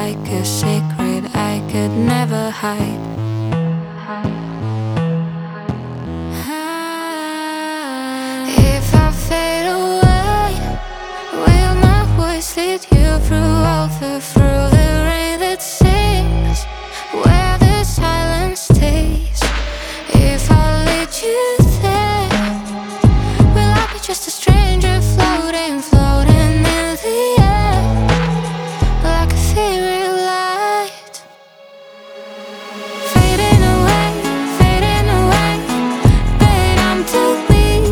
like a secret I could never hide. If I fade away, will my voice lead you through through the rain that sings where the silence stays? If I lead you there, will I be just a stranger floating, floating in the air like a fairy light? Fading away, but I'm too weak.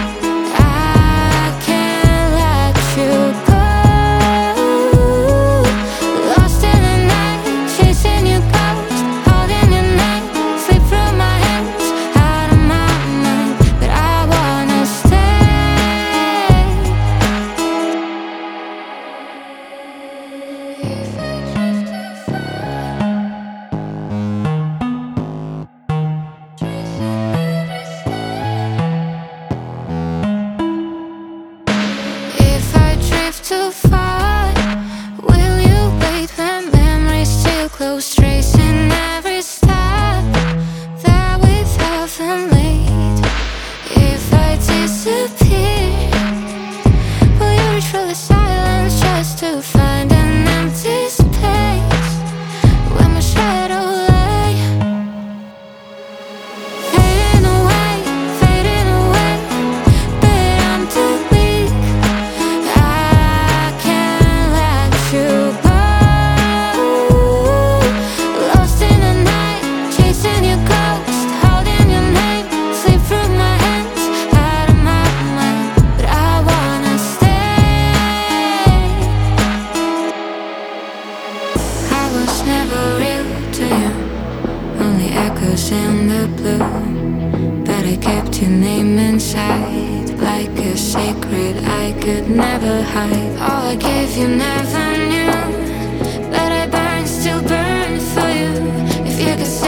I can't let you go. Lost in the night, chasing your ghost, holding your name, slip through my hands, out of my mind, but I wanna stay. If I drift too far, chasing every star. If I drift too far, will you wait when memories still close, tracing every step that we've ever made? If I disappear, will you reach for the silence just to find an empty space where my shadow lay? Fading away, but I'm too weak. I can't let you go. Lost in the night, chasing your ghost, holding your name, slip through my hands, out of my mind, but I wanna stay. I was never real to you, only echoes in the blue, but I kept your name inside like a secret I could never hide. All I gave you never knew, but I burn, still burn for you. If you could